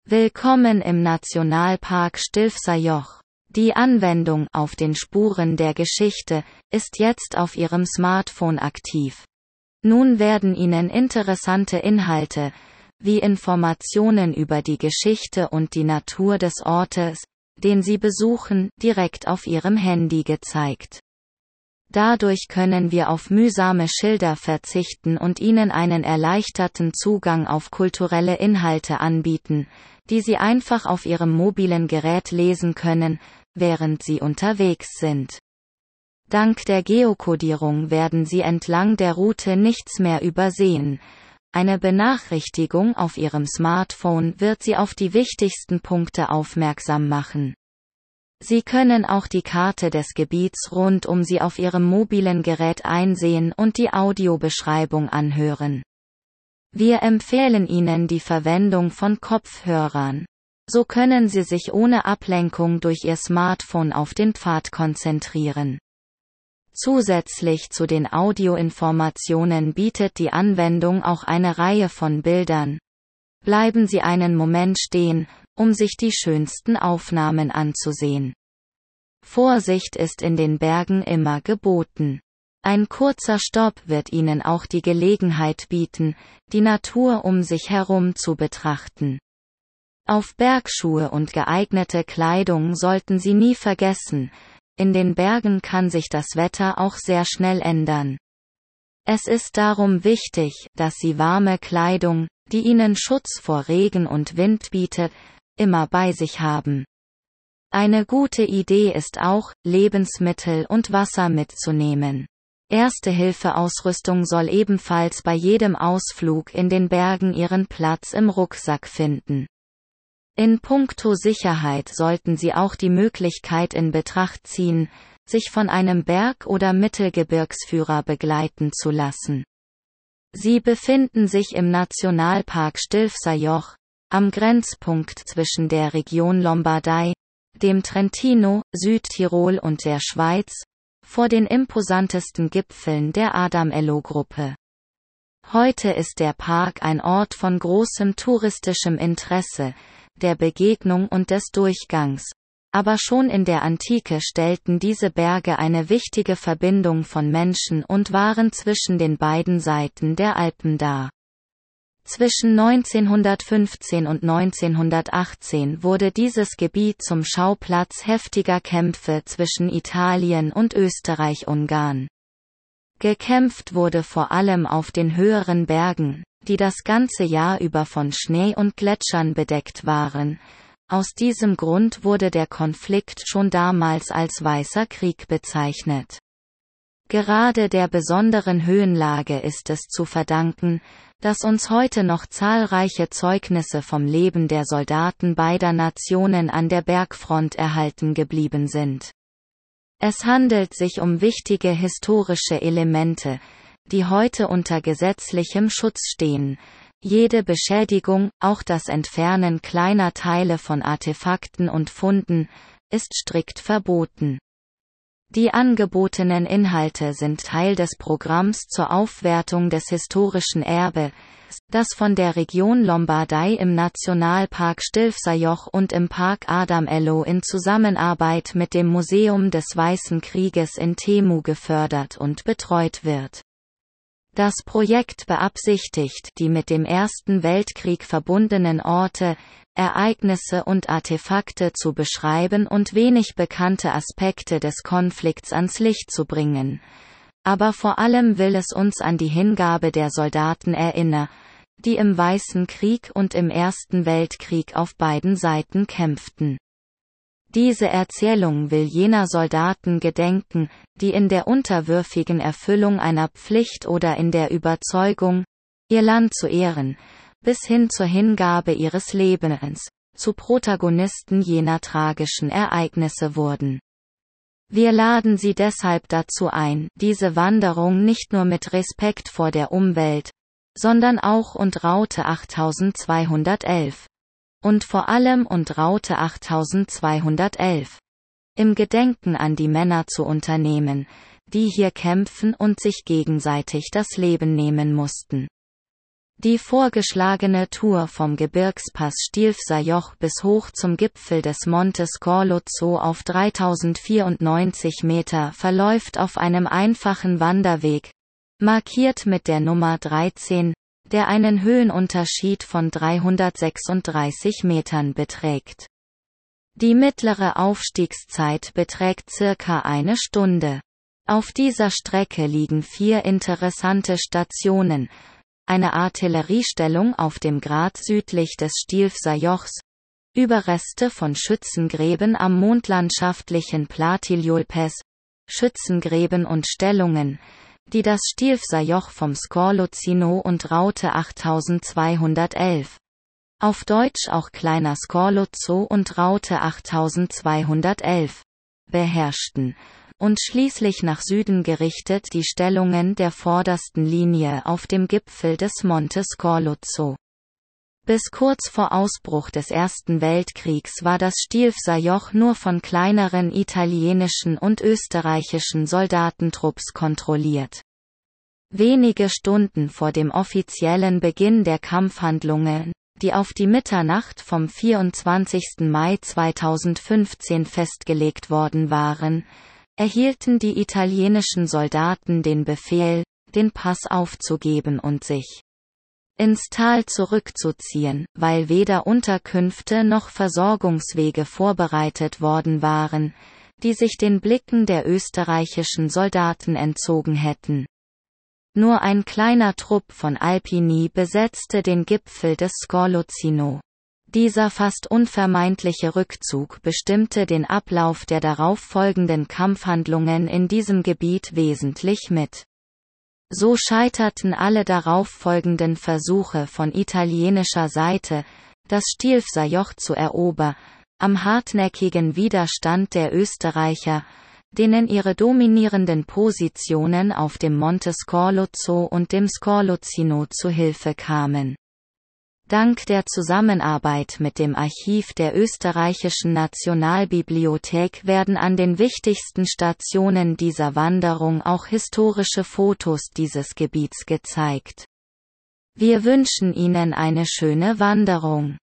Willkommen im Nationalpark Stilfser Joch. Die Anwendung auf den Spuren der Geschichte ist jetzt auf Ihrem Smartphone aktiv. Nun werden Ihnen interessante Inhalte, wie Informationen über die Geschichte und die Natur des Ortes, den Sie besuchen, direkt auf Ihrem Handy gezeigt. Dadurch können wir auf mühsame Schilder verzichten und Ihnen einen erleichterten Zugang auf kulturelle Inhalte anbieten, die Sie einfach auf Ihrem mobilen Gerät lesen können, während Sie unterwegs sind. Dank der Geokodierung werden Sie entlang der Route nichts mehr übersehen. Eine Benachrichtigung auf Ihrem Smartphone wird Sie auf die wichtigsten Punkte aufmerksam machen. Sie können auch die Karte des Gebiets rund um Sie auf Ihrem mobilen Gerät einsehen und die Audiobeschreibung anhören. Wir empfehlen Ihnen die Verwendung von Kopfhörern. So können Sie sich ohne Ablenkung durch Ihr Smartphone auf den Pfad konzentrieren. Zusätzlich zu den Audioinformationen bietet die Anwendung auch eine Reihe von Bildern. Bleiben Sie einen Moment stehen, um sich die schönsten Aufnahmen anzusehen. Vorsicht ist in den Bergen immer geboten. Ein kurzer Stopp wird Ihnen auch die Gelegenheit bieten, die Natur um sich herum zu betrachten. Auf Bergschuhe und geeignete Kleidung sollten Sie nie vergessen, in den Bergen kann sich das Wetter auch sehr schnell ändern. Es ist darum wichtig, dass Sie warme Kleidung, die Ihnen Schutz vor Regen und Wind bietet, immer bei sich haben. Eine gute Idee ist auch, Lebensmittel und Wasser mitzunehmen. Erste-Hilfe-Ausrüstung soll ebenfalls bei jedem Ausflug in den Bergen ihren Platz im Rucksack finden. In puncto Sicherheit sollten Sie auch die Möglichkeit in Betracht ziehen, sich von einem Berg- oder Mittelgebirgsführer begleiten zu lassen. Sie befinden sich im Nationalpark Stilfser Joch, am Grenzpunkt zwischen der Region Lombardei, dem Trentino, Südtirol und der Schweiz, vor den imposantesten Gipfeln der Adamello-Gruppe. Heute ist der Park ein Ort von großem touristischem Interesse, der Begegnung und des Durchgangs, aber schon in der Antike stellten diese Berge eine wichtige Verbindung von Menschen und waren zwischen den beiden Seiten der Alpen dar. Zwischen 1915 und 1918 wurde dieses Gebiet zum Schauplatz heftiger Kämpfe zwischen Italien und Österreich-Ungarn. Gekämpft wurde vor allem auf den höheren Bergen, die das ganze Jahr über von Schnee und Gletschern bedeckt waren. Aus diesem Grund wurde der Konflikt schon damals als Weißer Krieg bezeichnet. Gerade der besonderen Höhenlage ist es zu verdanken, dass uns heute noch zahlreiche Zeugnisse vom Leben der Soldaten beider Nationen an der Bergfront erhalten geblieben sind. Es handelt sich um wichtige historische Elemente, die heute unter gesetzlichem Schutz stehen. Jede Beschädigung, auch das Entfernen kleiner Teile von Artefakten und Funden, ist strikt verboten. Die angebotenen Inhalte sind Teil des Programms zur Aufwertung des historischen Erbes, das von der Region Lombardei im Nationalpark Stilfser Joch und im Park Adamello in Zusammenarbeit mit dem Museum des Weißen Krieges in Temu gefördert und betreut wird. Das Projekt beabsichtigt, die mit dem Ersten Weltkrieg verbundenen Orte, Ereignisse und Artefakte zu beschreiben und wenig bekannte Aspekte des Konflikts ans Licht zu bringen. Aber vor allem will es uns an die Hingabe der Soldaten erinnern, die im Weißen Krieg und im Ersten Weltkrieg auf beiden Seiten kämpften. Diese Erzählung will jener Soldaten gedenken, die in der unterwürfigen Erfüllung einer Pflicht oder in der Überzeugung, ihr Land zu ehren, bis hin zur Hingabe ihres Lebens, zu Protagonisten jener tragischen Ereignisse wurden. Wir laden Sie deshalb dazu ein, diese Wanderung nicht nur mit Respekt vor der Umwelt, sondern auch und Route 8211. Und vor allem und Route 8211. Im Gedenken an die Männer zu unternehmen, die hier kämpfen und sich gegenseitig das Leben nehmen mussten. Die vorgeschlagene Tour vom Gebirgspass Stilfser Joch bis hoch zum Gipfel des Monte Scorlozzo auf 3094 Meter verläuft auf einem einfachen Wanderweg, markiert mit der Nummer 13, der einen Höhenunterschied von 336 Metern beträgt. Die mittlere Aufstiegszeit beträgt circa eine Stunde. Auf dieser Strecke liegen 4 interessante Stationen: eine Artilleriestellung auf dem Grat südlich des Stilfser Jochs, Überreste von Schützengräben am mondlandschaftlichen Platigliolpes, Schützengräben und Stellungen, die das Stilfser Joch vom Scorlozzino und Raute 8211, auf Deutsch auch Kleiner Scorlozzo und Raute 8211, beherrschten, und schließlich nach Süden gerichtet die Stellungen der vordersten Linie auf dem Gipfel des Monte Scorlozzo. Bis kurz vor Ausbruch des Ersten Weltkriegs war das Stilfser Joch nur von kleineren italienischen und österreichischen Soldatentrupps kontrolliert. Wenige Stunden vor dem offiziellen Beginn der Kampfhandlungen, die auf die Mitternacht vom 24. Mai 2015 festgelegt worden waren, erhielten die italienischen Soldaten den Befehl, den Pass aufzugeben und sich ins Tal zurückzuziehen, weil weder Unterkünfte noch Versorgungswege vorbereitet worden waren, die sich den Blicken der österreichischen Soldaten entzogen hätten. Nur ein kleiner Trupp von Alpini besetzte den Gipfel des Scorlozzino. Dieser fast unvermeidliche Rückzug bestimmte den Ablauf der darauffolgenden Kampfhandlungen in diesem Gebiet wesentlich mit. So scheiterten alle darauffolgenden Versuche von italienischer Seite, das Stilfser Joch zu erobern, am hartnäckigen Widerstand der Österreicher, denen ihre dominierenden Positionen auf dem Monte Scorlozzo und dem Scorlozzino zu Hilfe kamen. Dank der Zusammenarbeit mit dem Archiv der Österreichischen Nationalbibliothek werden an den wichtigsten Stationen dieser Wanderung auch historische Fotos dieses Gebiets gezeigt. Wir wünschen Ihnen eine schöne Wanderung.